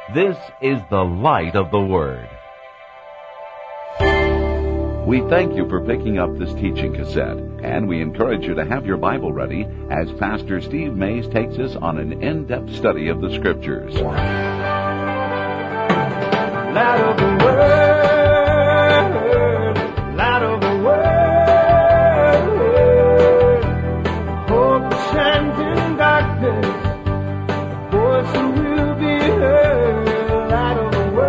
This is the light of the Word. We thank you for picking up this teaching cassette, and we encourage you to have your Bible ready as Pastor Steve Mays takes us on an in-depth study of the Scriptures. Light of the Word, light of the Word, hope shines in darkness, voice will be heard. Light of the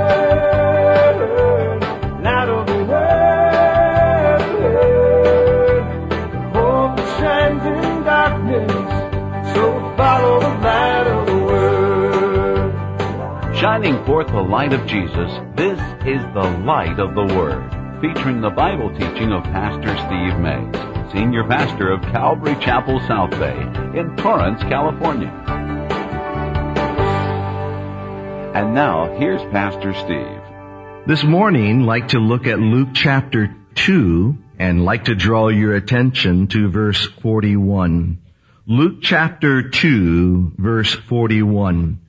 Word, light of the Word, hope shines in darkness, so follow the light of the Word. Shining forth the light of Jesus, this is the Light of the Word, featuring the Bible teaching of Pastor Steve Mays, Senior Pastor of Calvary Chapel, South Bay, in Torrance, California. And now, here's Pastor Steve. This morning, I'd like to look at Luke chapter 2 and like to draw your attention to verse 41. Luke chapter 2, verse 41.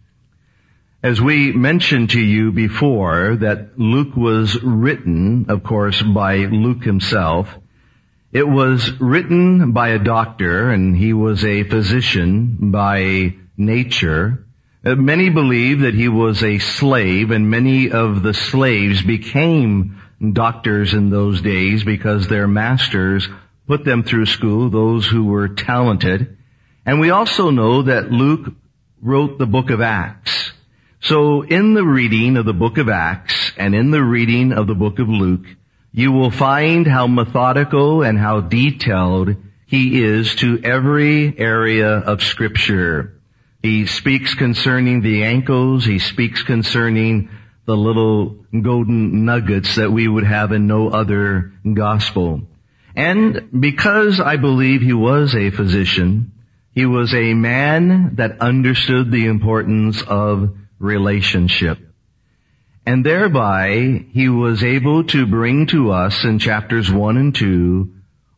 As we mentioned to you before that Luke was written, of course, by Luke himself. It was written by a doctor, and he was a physician by nature. Many believe that he was a slave, and many of the slaves became doctors in those days because their masters put them through school, those who were talented. And we also know that Luke wrote the book of Acts. So in the reading of the book of Acts and in the reading of the book of Luke, you will find how methodical and how detailed he is to every area of Scripture. He speaks concerning the ankles. He speaks concerning the little golden nuggets that we would have in no other gospel. And because I believe he was a physician, he was a man that understood the importance of relationship. And thereby, he was able to bring to us in chapters 1 and 2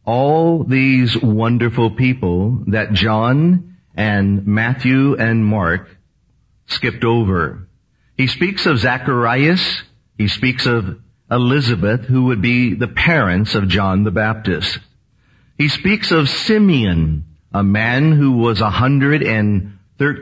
all these wonderful people that John and Matthew and Mark skipped over. He speaks of Zacharias. He speaks of Elizabeth, who would be the parents of John the Baptist. He speaks of Simeon, a man who was 113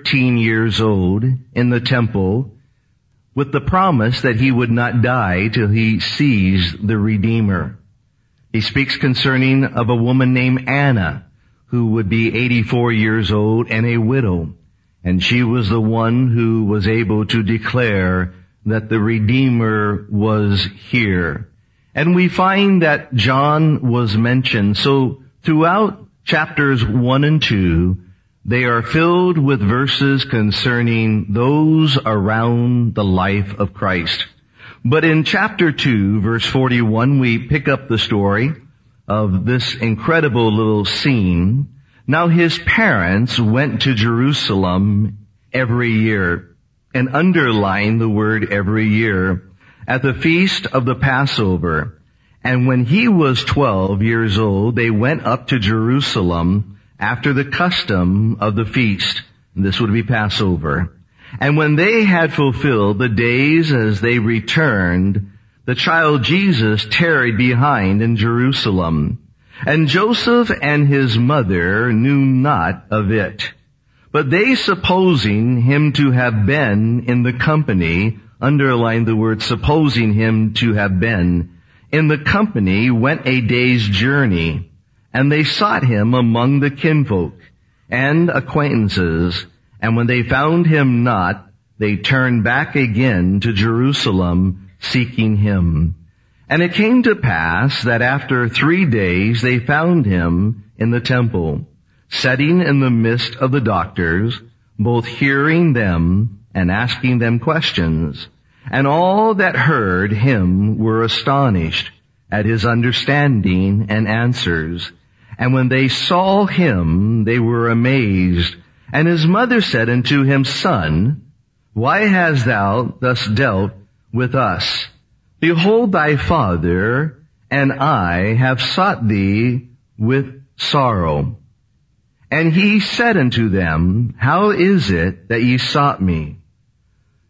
years old in the temple with the promise that he would not die till he sees the Redeemer. He speaks concerning of a woman named Anna who would be 84 years old and a widow. And she was the one who was able to declare that the Redeemer was here. And we find that John was mentioned. So throughout chapters 1 and 2, they are filled with verses concerning those around the life of Christ. But in chapter 2, verse 41, we pick up the story of this incredible little scene. Now his parents went to Jerusalem every year, and underline the word every year, at the feast of the Passover. And when he was 12 years old, they went up to Jerusalem after the custom of the feast. This would be Passover. And when they had fulfilled the days as they returned, the child Jesus tarried behind in Jerusalem. And Joseph and his mother knew not of it. But they, supposing him to have been in the company, underline the word supposing him to have been in the company, went a day's journey. And they sought him among the kinfolk and acquaintances. And when they found him not, they turned back again to Jerusalem, seeking him. And it came to pass that after 3 days they found him in the temple, sitting in the midst of the doctors, both hearing them and asking them questions. And all that heard him were astonished at his understanding and answers. And when they saw him, they were amazed. And his mother said unto him, Son, why hast thou thus dealt with us? Behold, thy father and I have sought thee with sorrow. And he said unto them, How is it that ye sought me?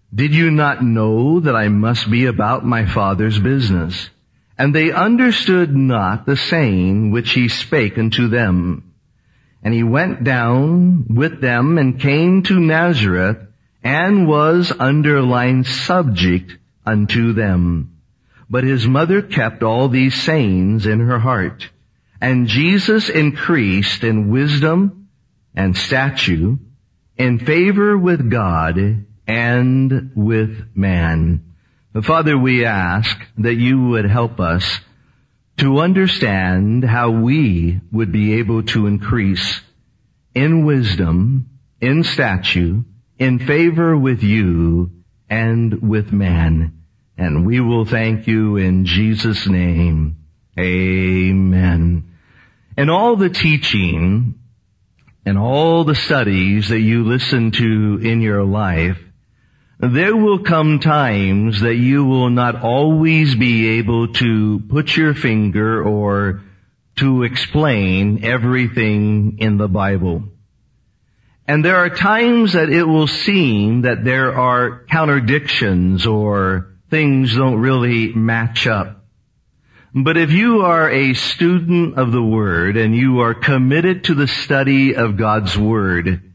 Did you not know that I must be about my Father's business? And they understood not the saying which he spake unto them. And he went down with them and came to Nazareth, and was underlined subject unto them. But his mother kept all these sayings in her heart. And Jesus increased in wisdom and stature, in favor with God and with man. Father, we ask that you would help us to understand how we would be able to increase in wisdom, in stature, in favor with you and with man. And we will thank you in Jesus' name. Amen. And all the teaching and all the studies that you listen to in your life, there will come times that you will not always be able to put your finger or to explain everything in the Bible. And there are times that it will seem that there are contradictions or things don't really match up. But if you are a student of the Word and you are committed to the study of God's Word,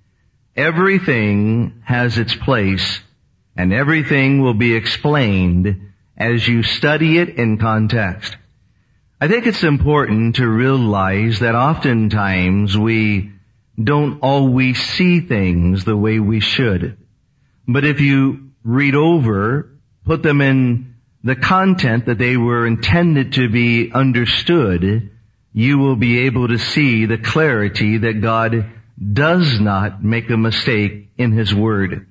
everything has its place and everything will be explained as you study it in context. I think it's important to realize that oftentimes we don't always see things the way we should. But if you read over, put them in the content that they were intended to be understood, you will be able to see the clarity that God does not make a mistake in His Word.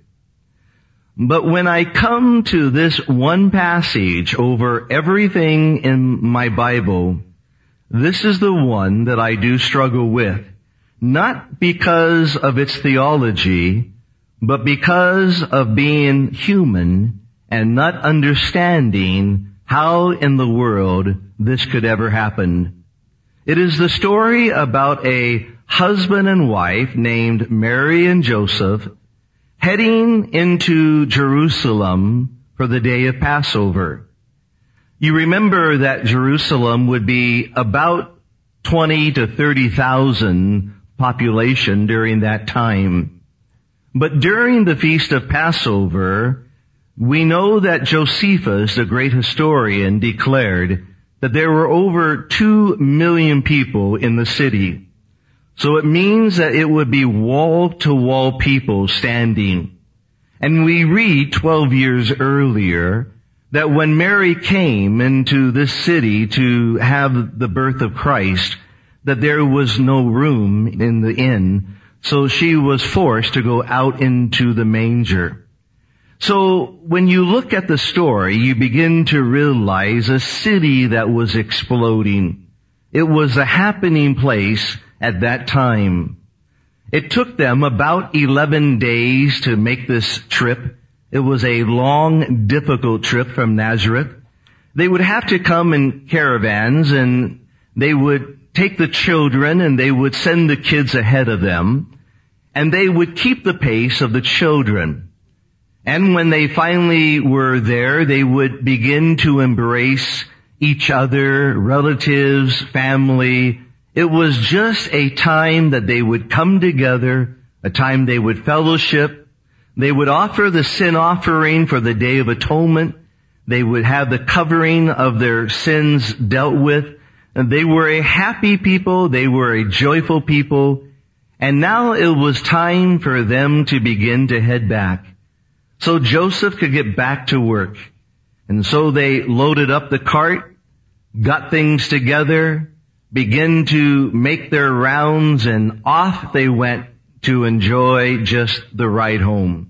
But when I come to this one passage over everything in my Bible, this is the one that I do struggle with. Not because of its theology, but because of being human and not understanding how in the world this could ever happen. It is the story about a husband and wife named Mary and Joseph heading into Jerusalem for the day of Passover. You remember that Jerusalem would be about 20 to 30,000 population during that time. But during the feast of Passover, we know that Josephus, the great historian, declared that there were over 2 million people in the city. So it means that it would be wall-to-wall people standing. And we read 12 years earlier that when Mary came into this city to have the birth of Christ, that there was no room in the inn, so she was forced to go out into the manger. So when you look at the story, you begin to realize a city that was exploding. It was a happening place at that time. It took them about 11 days to make this trip. It was a long, difficult trip from Nazareth. They would have to come in caravans, and they would take the children and they would send the kids ahead of them, and they would keep the pace of the children. And when they finally were there, they would begin to embrace each other, relatives, family. It was just a time that they would come together, a time they would fellowship. They would offer the sin offering for the Day of Atonement. They would have the covering of their sins dealt with. And they were a happy people. They were a joyful people. And now it was time for them to begin to head back, so Joseph could get back to work. And so they loaded up the cart, got things together, began to make their rounds, and off they went to enjoy just the ride home.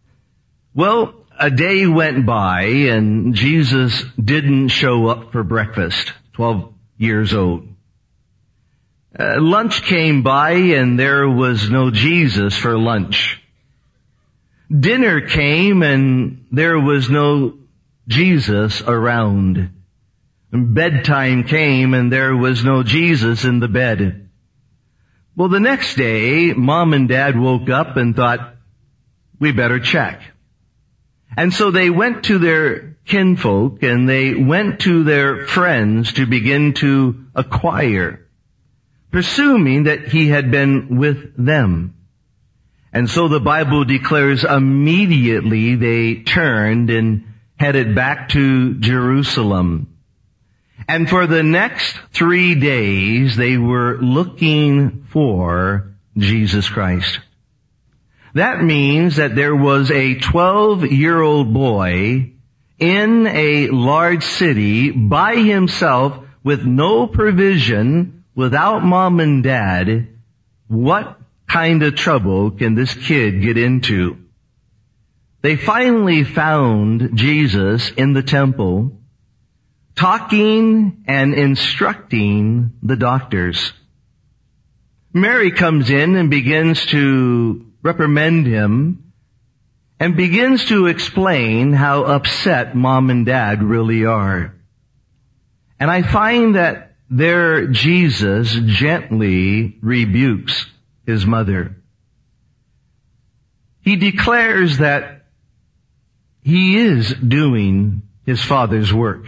Well, a day went by and Jesus didn't show up for breakfast, 12 years old. Lunch came by and there was no Jesus for lunch. Dinner came and there was no Jesus around. Bedtime came and there was no Jesus in the bed. Well, the next day, Mom and Dad woke up and thought, we better check. And so they went to their kinfolk and they went to their friends to begin to acquire, presuming that he had been with them. And so the Bible declares immediately they turned and headed back to Jerusalem. And for the next 3 days, they were looking for Jesus Christ. That means that there was a 12-year-old boy in a large city by himself with no provision, without mom and dad. What kind of trouble can this kid get into? They finally found Jesus in the temple, talking and instructing the doctors. Mary comes in and begins to reprimand him and begins to explain how upset mom and dad really are. And I find that there Jesus gently rebukes his mother. He declares that he is doing his Father's work.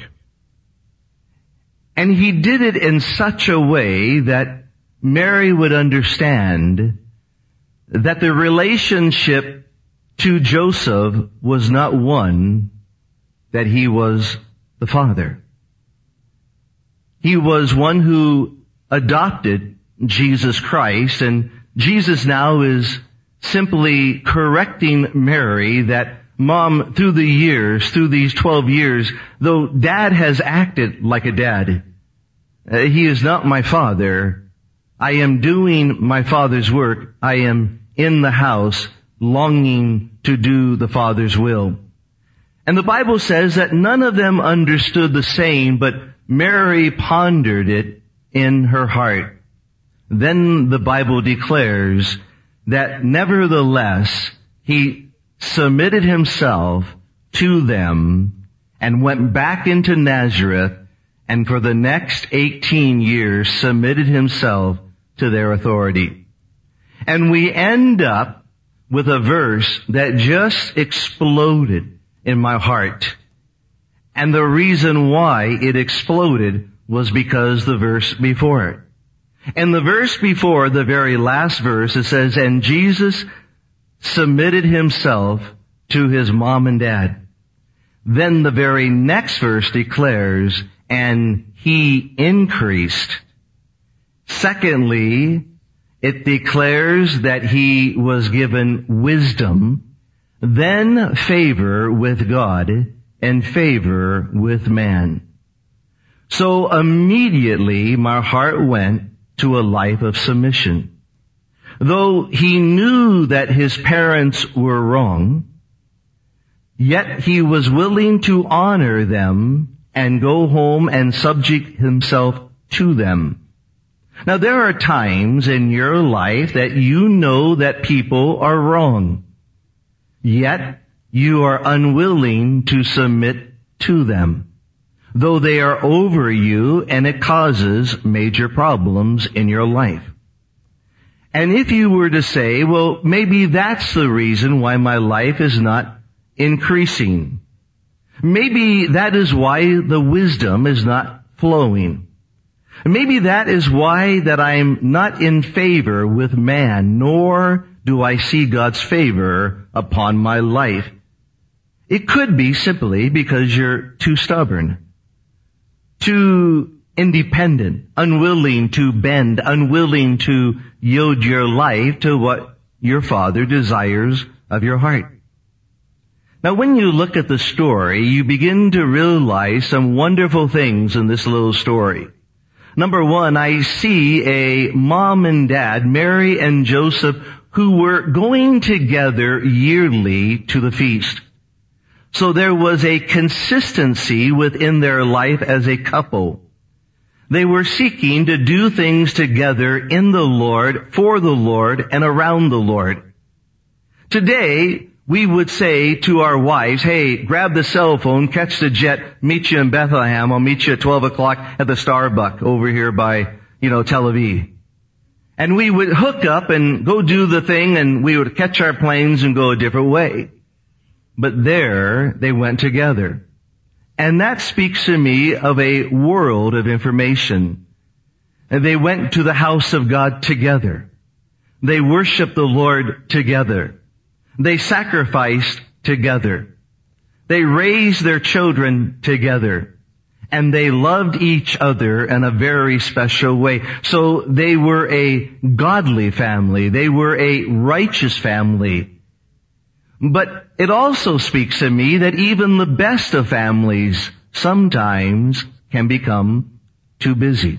And he did it in such a way that Mary would understand that the relationship to Joseph was not one that he was the father. He was one who adopted Jesus Christ, and Jesus now is simply correcting Mary that, Mom, through these 12 years, though Dad has acted like a dad, he is not my father. I am doing my Father's work. I am in the house longing to do the Father's will. And the Bible says that none of them understood the saying, but Mary pondered it in her heart. Then the Bible declares that nevertheless he submitted himself to them and went back into Nazareth, and for the next 18 years submitted himself to their authority. And we end up with a verse that just exploded in my heart. And the reason why it exploded was because the verse before it. And the verse before, the very last verse, it says, and Jesus submitted himself to his mom and dad. Then the very next verse declares, and he increased. Secondly, it declares that he was given wisdom, then favor with God, and favor with man. So immediately my heart went to a life of submission. Though he knew that his parents were wrong, yet he was willing to honor them and go home and subject himself to them. Now there are times in your life that you know that people are wrong, yet you are unwilling to submit to them, though they are over you and it causes major problems in your life. And if you were to say, well, maybe that's the reason why my life is not increasing. Maybe that is why the wisdom is not flowing. Maybe that is why that I'm not in favor with man, nor do I see God's favor upon my life. It could be simply because you're too stubborn, too independent, unwilling to bend, unwilling to yield your life to what your Father desires of your heart. Now, when you look at the story, you begin to realize some wonderful things in this little story. Number one, I see a mom and dad, Mary and Joseph, who were going together yearly to the feast. So there was a consistency within their life as a couple. They were seeking to do things together in the Lord, for the Lord, and around the Lord. Today, we would say to our wives, hey, grab the cell phone, catch the jet, meet you in Bethlehem. I'll meet you at 12 o'clock at the Starbucks over here by, Tel Aviv. And we would hook up and go do the thing, and we would catch our planes and go a different way. but there they went together. And that speaks to me of a world of information. And they went to the house of God together. They worshiped the Lord together. They sacrificed together. They raised their children together. And they loved each other in a very special way. So they were a godly family. They were a righteous family. But it also speaks to me that even the best of families sometimes can become too busy.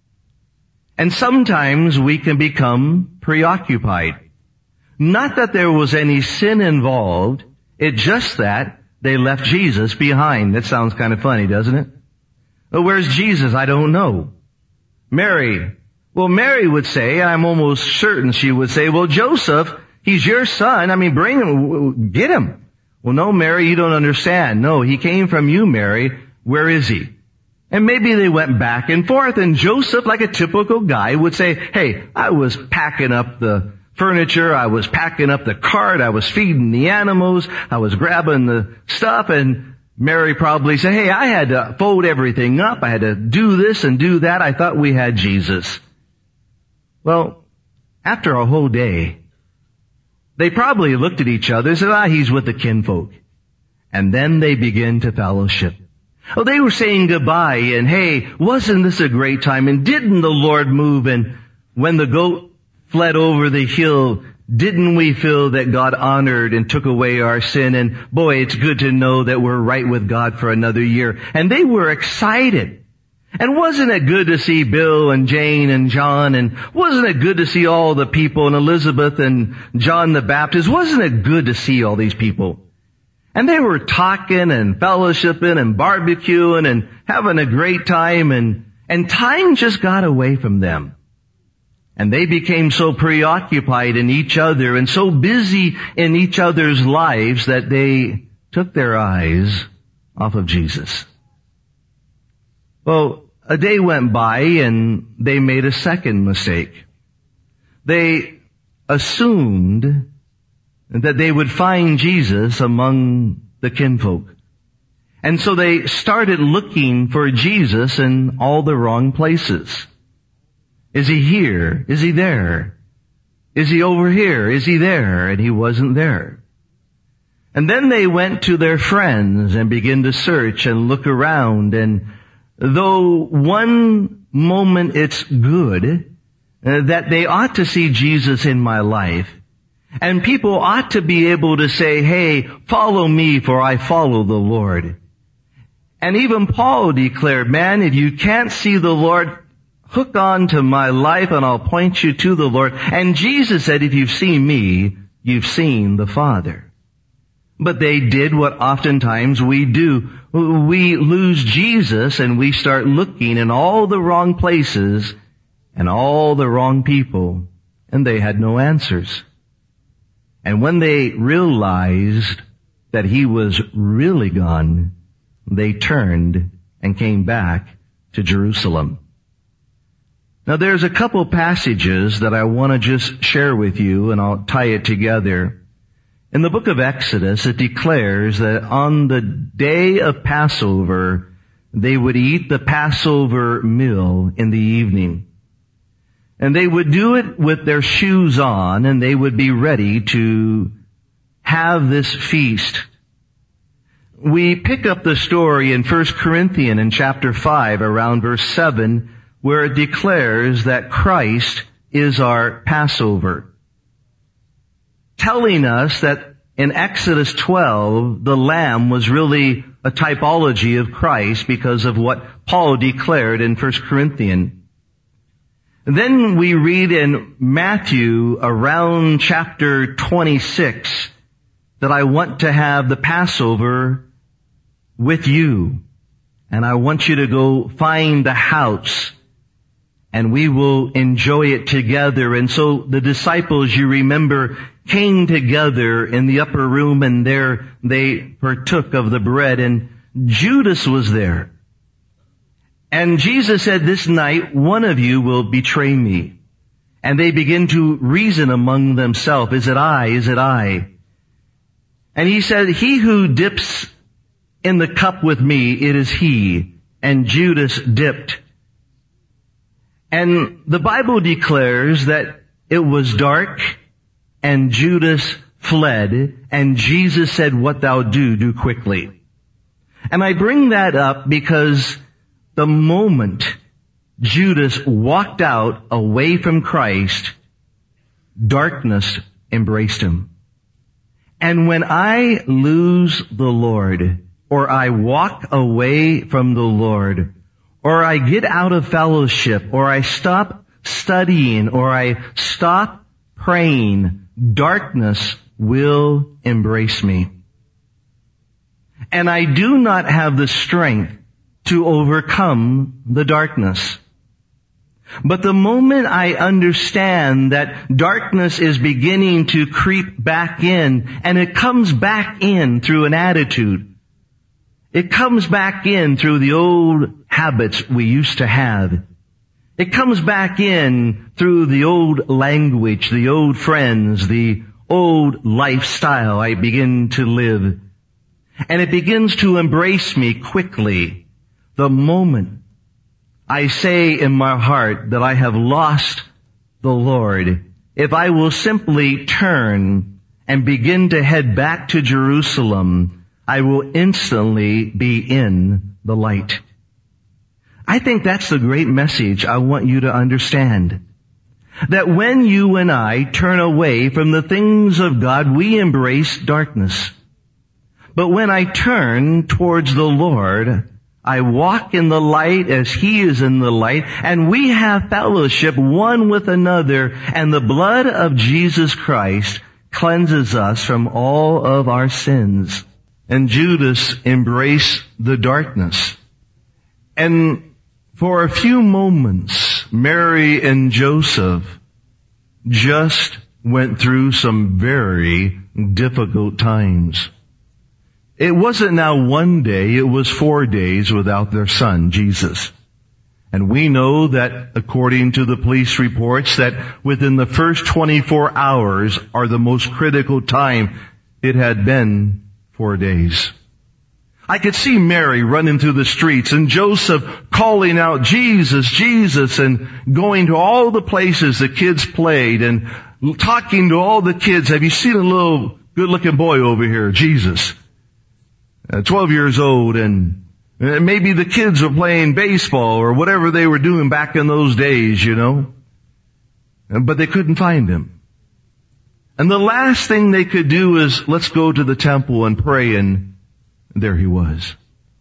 And sometimes we can become preoccupied. Not that there was any sin involved, it's just that they left Jesus behind. That sounds kind of funny, doesn't it? Well, where's Jesus? I don't know. Mary. Well, Mary would say, I'm almost certain she would say, well, Joseph, he's your son. I mean, bring him, get him. Well, no, Mary, you don't understand. No, he came from you, Mary. Where is he? And maybe they went back and forth, and Joseph, like a typical guy, would say, hey, I was packing up the furniture, I was packing up the cart, I was feeding the animals, I was grabbing the stuff, and Mary probably said, hey, I had to fold everything up, I had to do this and do that, I thought we had Jesus. Well, after a whole day, they probably looked at each other and said, he's with the kinfolk. And then they begin to fellowship. Oh, they were saying goodbye, and hey, wasn't this a great time? And didn't the Lord move? And when the goat fled over the hill, didn't we feel that God honored and took away our sin? And boy, it's good to know that we're right with God for another year. And they were excited. And wasn't it good to see Bill and Jane and John? And wasn't it good to see all the people and Elizabeth and John the Baptist? Wasn't it good to see all these people? And they were talking and fellowshipping and barbecuing and having a great time, and time just got away from them. And they became so preoccupied in each other and so busy in each other's lives that they took their eyes off of Jesus. Well, a day went by and they made a second mistake. They assumed that they would find Jesus among the kinfolk. And so they started looking for Jesus in all the wrong places. Is he here? Is he there? Is he over here? Is he there? And he wasn't there. And then they went to their friends and began to search and look around. And though one moment it's good that they ought to see Jesus in my life, and people ought to be able to say, hey, follow me, for I follow the Lord. And even Paul declared, man, if you can't see the Lord, hook on to my life and I'll point you to the Lord. And Jesus said, if you've seen me, you've seen the Father. But they did what oftentimes we do. We lose Jesus and we start looking in all the wrong places and all the wrong people, and they had no answers. And when they realized that he was really gone, they turned and came back to Jerusalem. Now there's a couple passages that I want to just share with you, and I'll tie it together. In the book of Exodus, it declares that on the day of Passover, they would eat the Passover meal in the evening. And they would do it with their shoes on, and they would be ready to have this feast. We pick up the story in 1 Corinthians in chapter 5, around verse 7, where it declares that Christ is our Passover, telling us that in Exodus 12, the lamb was really a typology of Christ because of what Paul declared in 1 Corinthians. Then we read in Matthew around chapter 26 that I want to have the Passover with you. And I want you to go find the house and we will enjoy it together. And so the disciples, you remember, came together in the upper room, and there they partook of the bread, and Judas was there. And Jesus said, this night one of you will betray me. And they begin to reason among themselves, is it I? Is it I? And he said, he who dips in the cup with me, it is he. And Judas dipped. And the Bible declares that it was dark and Judas fled, and Jesus said, what thou do quickly. And I bring that up because the moment Judas walked out away from Christ, darkness embraced him. And when I lose the Lord, or I walk away from the Lord, or I get out of fellowship, or I stop studying, or I stop praying, darkness will embrace me. And I do not have the strength to overcome the darkness. But the moment I understand that darkness is beginning to creep back in, and it comes back in through an attitude, it comes back in through the old habits we used to have. It comes back in through the old language, the old friends, the old lifestyle I begin to live. And it begins to embrace me quickly the moment I say in my heart that I have lost the Lord. If I will simply turn and begin to head back to Jerusalem, I will instantly be in the light. I think that's the great message I want you to understand. That when you and I turn away from the things of God, we embrace darkness. But when I turn towards the Lord, I walk in the light as He is in the light, and we have fellowship one with another, and the blood of Jesus Christ cleanses us from all of our sins. And Judas embraced the darkness. And for a few moments, Mary and Joseph just went through some very difficult times. It wasn't now one day, it was 4 days without their son, Jesus. And we know that according to the police reports that within the first 24 hours are the most critical time. It had been 4 days. I could see Mary running through the streets and Joseph calling out, Jesus, Jesus, and going to all the places the kids played and talking to all the kids. Have you seen a little good-looking boy over here, Jesus? 12 years old, and maybe the kids were playing baseball or whatever they were doing back in those days, you know. But they couldn't find him. And the last thing they could do is, let's go to the temple and pray, and there he was.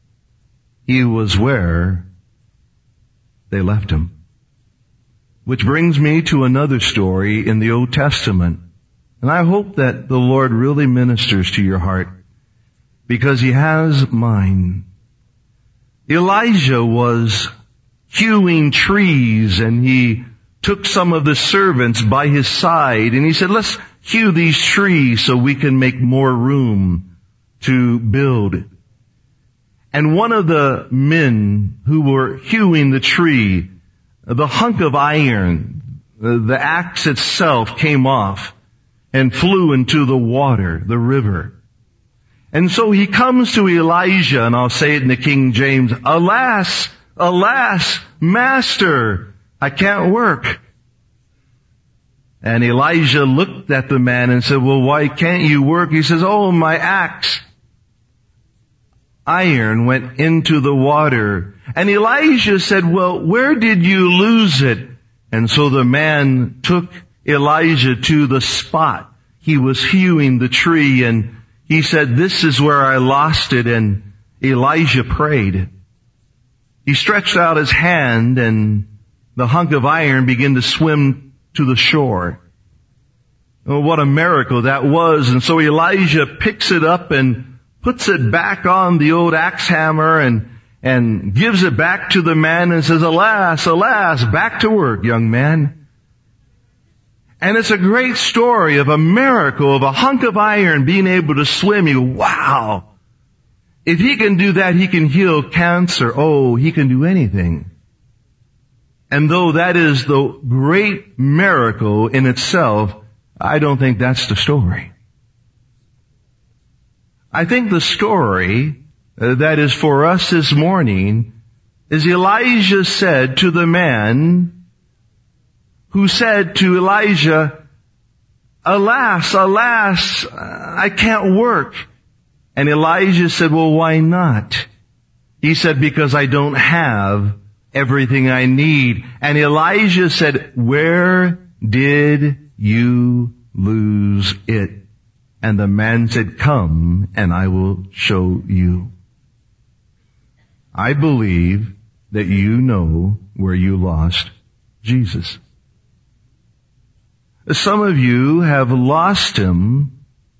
He was where they left him. Which brings me to another story in the Old Testament. And I hope that the Lord really ministers to your heart, because He has mine. Elijah was hewing trees, and he took some of the servants by his side, and he said, let's hew these trees so we can make more room to build. And one of the men who were hewing the tree, the hunk of iron, the axe itself came off and flew into the water, the river. And so he comes to Elijah, and I'll say it in the King James, alas, alas, master, I can't work. And Elijah looked at the man and said, well, why can't you work? He says, oh, my axe iron went into the water. And Elijah said, well, where did you lose it? And so the man took Elijah to the spot. He was hewing the tree, and he said, this is where I lost it. And Elijah prayed. He stretched out his hand, and the hunk of iron began to swim to the shore. Oh, what a miracle that was. And so Elijah picks it up and puts it back on the old axe hammer and gives it back to the man and says, alas, alas, back to work, young man. And it's a great story of a miracle of a hunk of iron being able to swim. You go, wow. If he can do that, he can heal cancer. Oh, he can do anything. And though that is the great miracle in itself, I don't think that's the story. I think the story that is for us this morning is Elijah said to the man who said to Elijah, "Alas, alas, I can't work." And Elijah said, "Well, why not?" He said, "Because I don't have everything I need." And Elijah said, "Where did you lose it?" And the man said, "Come and I will show you." I believe that you know where you lost Jesus. Some of you have lost Him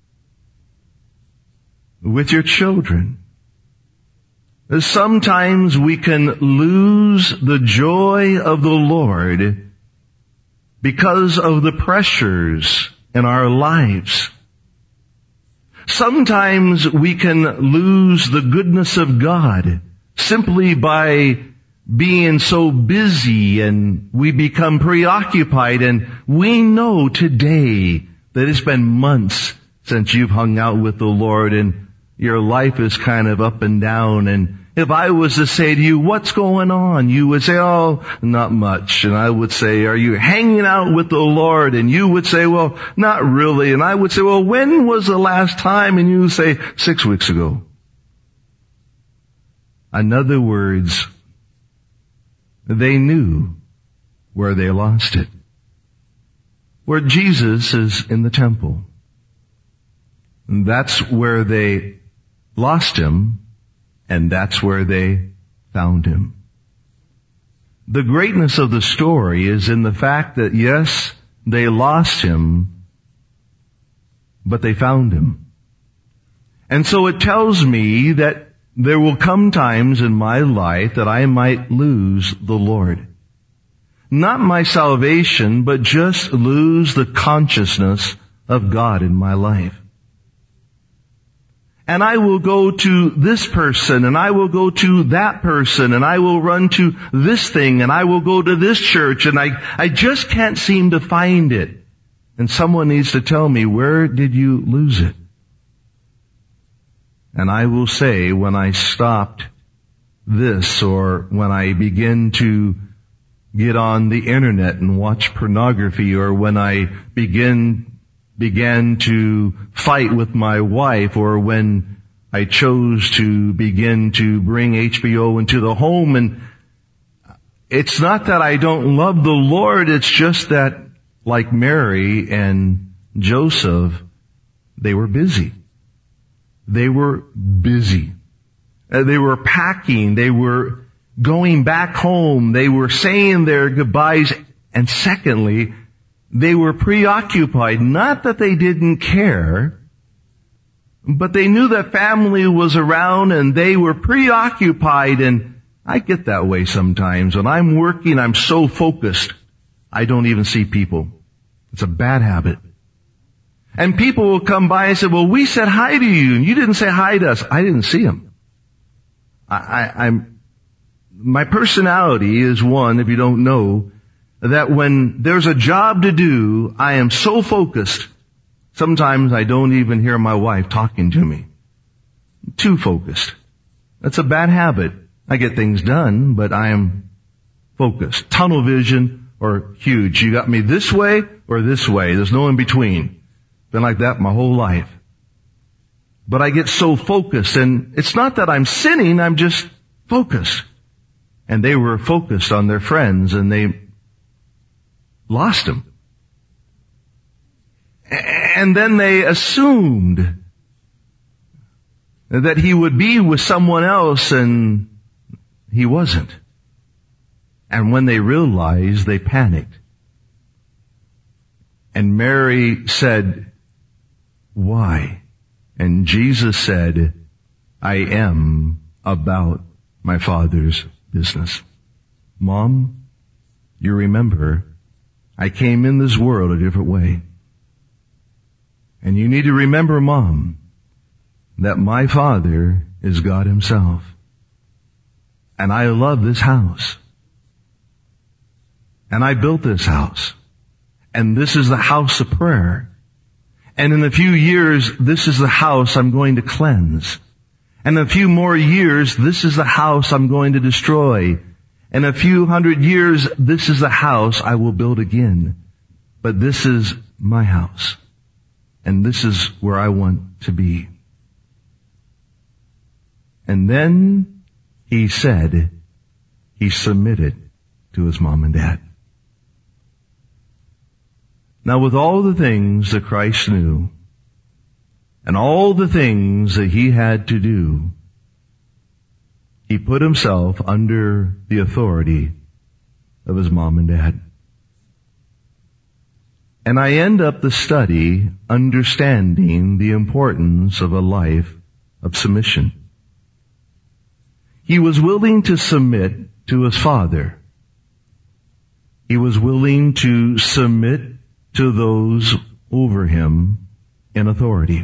with your children. Sometimes we can lose the joy of the Lord because of the pressures in our lives. Sometimes we can lose the goodness of God simply by being so busy, and we become preoccupied, and we know today that it's been months since you've hung out with the Lord and your life is kind of up and down. And if I was to say to you, "What's going on?" you would say, "Oh, not much." And I would say, "Are you hanging out with the Lord?" And you would say, "Well, not really." And I would say, "Well, when was the last time?" And you would say, 6 weeks ago. In other words, they knew where they lost it. Where Jesus is in the temple. And that's where they lost Him, and that's where they found Him. The greatness of the story is in the fact that, yes, they lost Him, but they found Him. And so it tells me that there will come times in my life that I might lose the Lord. Not my salvation, but just lose the consciousness of God in my life. And I will go to this person, and I will go to that person, and I will run to this thing, and I will go to this church, and I just can't seem to find it. And someone needs to tell me, "Where did you lose it?" And I will say, when I stopped this, or when I begin to get on the internet and watch pornography, or when I began to fight with my wife, or when I chose to begin to bring HBO into the home. And it's not that I don't love the Lord, it's just that, like Mary and Joseph, they were busy. They were busy. They were packing. They were going back home. They were saying their goodbyes. And secondly, they were preoccupied. Not that they didn't care, but they knew that family was around, and they were preoccupied. And I get that way sometimes. When I'm working, I'm so focused, I don't even see people. It's a bad habit. And people will come by and say, "Well, we said hi to you, and you didn't say hi to us." I didn't see them. My personality is one, if you don't know, that when there's a job to do, I am so focused, sometimes I don't even hear my wife talking to me. I'm too focused. That's a bad habit. I get things done, but I am focused. Tunnel vision or huge. You got me this way or this way. There's no in between. Been like that my whole life. But I get so focused, and it's not that I'm sinning, I'm just focused. And they were focused on their friends, and they lost him. And then they assumed that he would be with someone else, and he wasn't. And when they realized, they panicked. And Mary said, "Why?" And Jesus said, "I am about my Father's business." Mom, you remember, I came in this world a different way. And you need to remember, Mom, that my Father is God Himself. And I love this house. And I built this house. And this is the house of prayer. And in a few years, this is the house I'm going to cleanse. And in a few more years, this is the house I'm going to destroy. In a few hundred years, this is the house I will build again. But this is my house. And this is where I want to be. And then he said he submitted to his mom and dad. Now, with all the things that Christ knew, and all the things that he had to do, he put himself under the authority of his mom and dad. And I end up the study understanding the importance of a life of submission. He was willing to submit to his father. He was willing to submit to those over him in authority.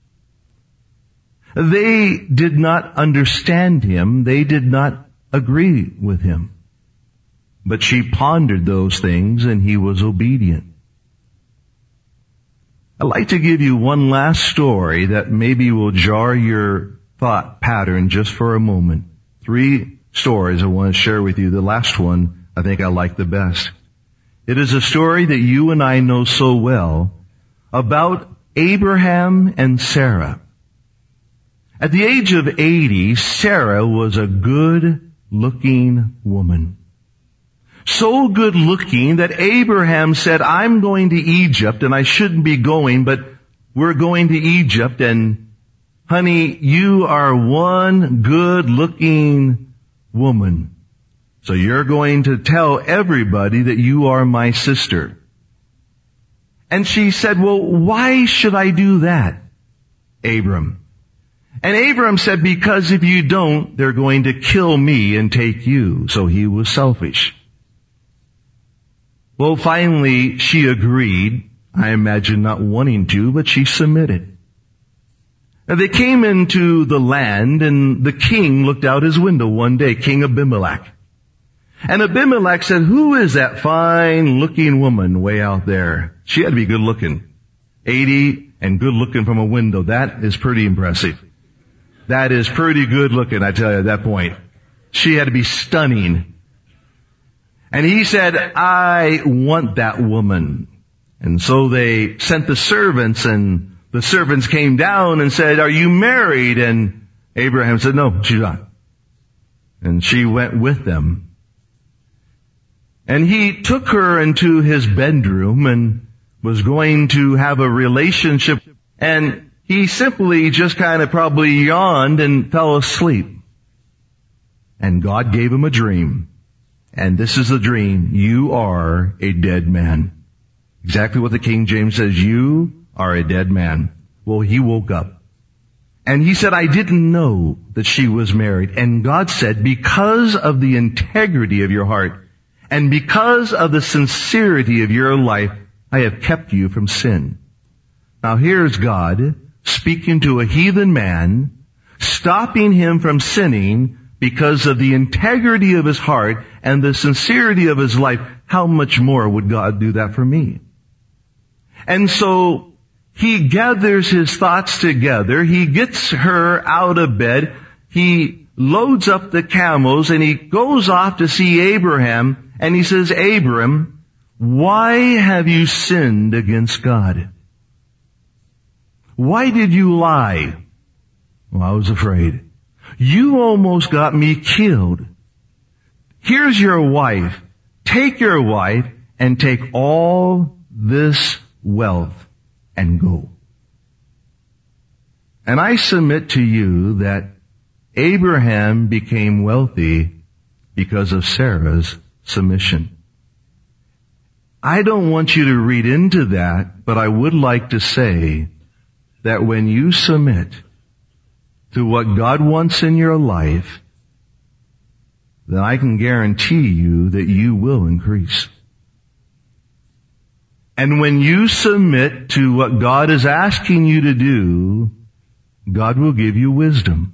They did not understand him. They did not agree with him. But she pondered those things and he was obedient. I'd like to give you one last story that maybe will jar your thought pattern just for a moment. 3 stories I want to share with you. The last one I think I like the best. It is a story that you and I know so well about Abraham and Sarah. At the age of 80, Sarah was a good-looking woman. So good-looking that Abraham said, I'm going to Egypt, and I shouldn't be going, but we're going to Egypt, and honey, you are one good-looking woman. So you're going to tell everybody that you are my sister. And she said, well, why should I do that, Abram? And Abram said, because if you don't, they're going to kill me and take you. So he was selfish. Well, finally, she agreed. I imagine not wanting to, but she submitted. Now, they came into the land, and the king looked out his window one day, King Abimelech. And Abimelech said, who is that fine-looking woman way out there? She had to be good-looking. 80 and good-looking from a window. That is pretty impressive. That is pretty good-looking, I tell you, at that point. She had to be stunning. And he said, I want that woman. And so they sent the servants, and the servants came down and said, are you married? And Abraham said, no, she's not. And she went with them. And he took her into his bedroom and was going to have a relationship. And he simply just kind of probably yawned and fell asleep. And God gave him a dream. And this is the dream. You are a dead man. Exactly what the King James says. You are a dead man. Well, he woke up. And he said, I didn't know that she was married. And God said, because of the integrity of your heart, and because of the sincerity of your life, I have kept you from sin. Now here's God speaking to a heathen man, stopping him from sinning because of the integrity of his heart and the sincerity of his life. How much more would God do that for me? And so he gathers his thoughts together. He gets her out of bed. He loads up the camels and he goes off to see Abraham. And he says, Abram, why have you sinned against God? Why did you lie? Well, I was afraid. You almost got me killed. Here's your wife. Take your wife and take all this wealth and go. And I submit to you that Abraham became wealthy because of Sarah's submission. I don't want you to read into that, but I would like to say that when you submit to what God wants in your life, then I can guarantee you that you will increase. And when you submit to what God is asking you to do, God will give you wisdom.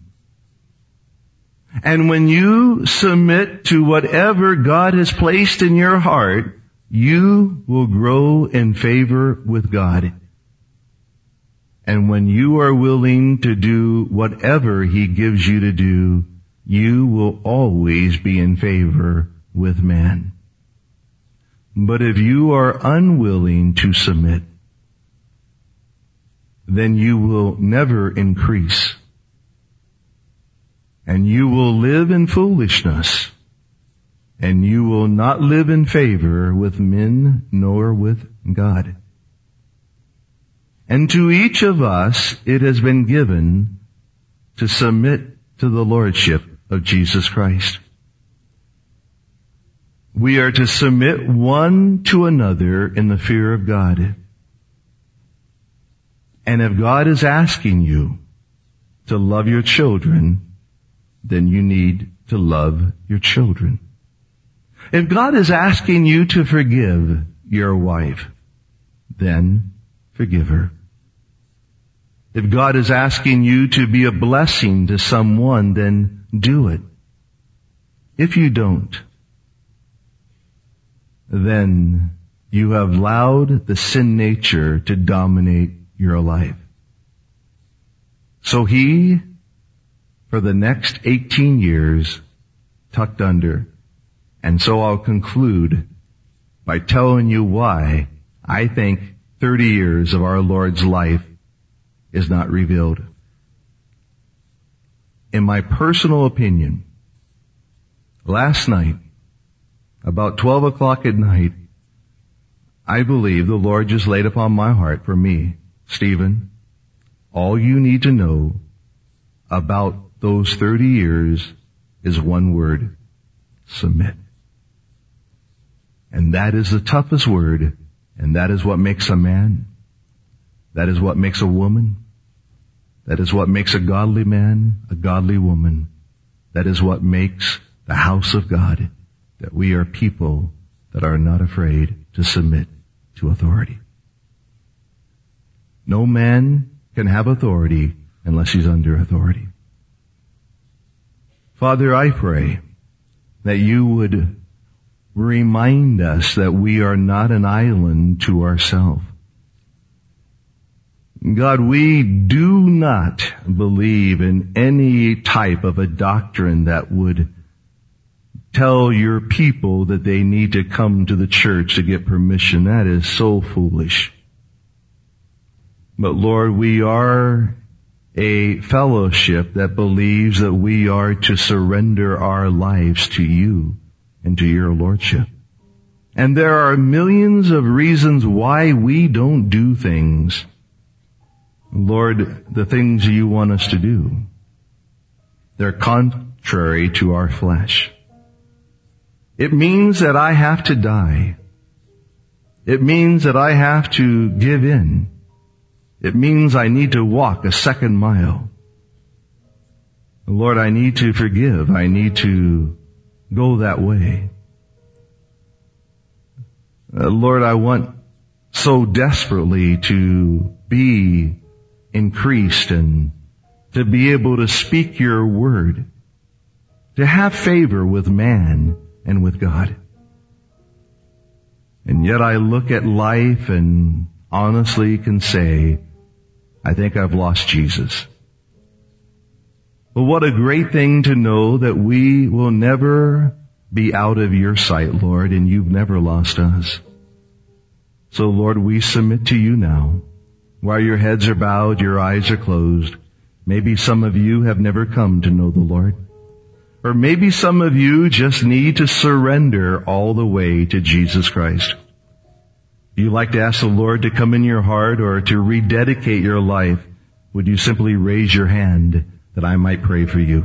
And when you submit to whatever God has placed in your heart, you will grow in favor with God. And when you are willing to do whatever He gives you to do, you will always be in favor with man. But if you are unwilling to submit, then you will never increase. And you will live in foolishness. And you will not live in favor with men nor with God. And to each of us it has been given to submit to the Lordship of Jesus Christ. We are to submit one to another in the fear of God. And if God is asking you to love your children, then you need to love your children. If God is asking you to forgive your wife, then forgive her. If God is asking you to be a blessing to someone, then do it. If you don't, then you have allowed the sin nature to dominate your life. So he, for the next 18 years, tucked under. And so I'll conclude by telling you why I think 30 years of our Lord's life is not revealed. In my personal opinion, last night, about 12 o'clock at night, I believe the Lord just laid upon my heart for me, Stephen, all you need to know about those 30 years is one word: submit. And that is the toughest word, and that is what makes a man. That is what makes a woman. That is what makes a godly man, a godly woman. That is what makes the house of God, that we are people that are not afraid to submit to authority. No man can have authority unless he's under authority. Father, I pray that you would remind us that we are not an island to ourselves. God, we do not believe in any type of a doctrine that would tell your people that they need to come to the church to get permission. That is so foolish. But Lord, we are a fellowship that believes that we are to surrender our lives to you and to your Lordship. And there are millions of reasons why we don't do things. Lord, the things you want us to do, they're contrary to our flesh. It means that I have to die. It means that I have to give in. It means I need to walk a second mile. Lord, I need to forgive. I need to go that way. Lord, I want so desperately to be increased and to be able to speak your word, to have favor with man and with God. And yet I look at life and honestly can say, I think I've lost Jesus. But what a great thing to know that we will never be out of your sight, Lord, and you've never lost us. So, Lord, we submit to you now. While your heads are bowed, your eyes are closed. Maybe some of you have never come to know the Lord. Or maybe some of you just need to surrender all the way to Jesus Christ. If you'd like to ask the Lord to come in your heart or to rededicate your life, would you simply raise your hand that I might pray for you?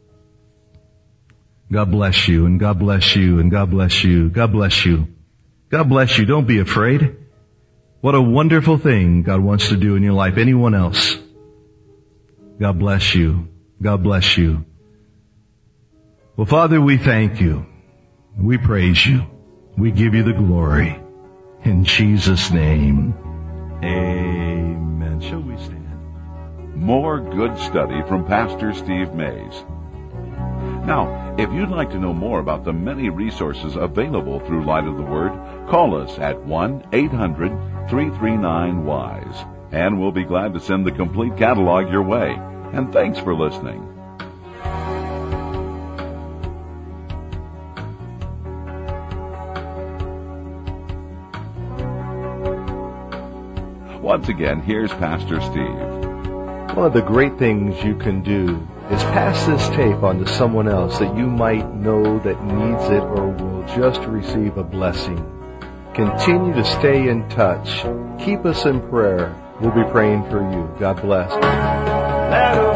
God bless you, and God bless you, and God bless you. God bless you. God bless you. Don't be afraid. What a wonderful thing God wants to do in your life. Anyone else? God bless you. God bless you. Well, Father, we thank you. We praise you. We give you the glory. In Jesus' name, amen. Shall we stand? More good study from Pastor Steve Mays. Now, if you'd like to know more about the many resources available through Light of the Word, call us at 1-800-339-WISE. and we'll be glad to send the complete catalog your way. And thanks for listening. Once again, here's Pastor Steve. One of the great things you can do is pass this tape on to someone else that you might know that needs it or will just receive a blessing. Continue to stay in touch. Keep us in prayer. We'll be praying for you. God bless.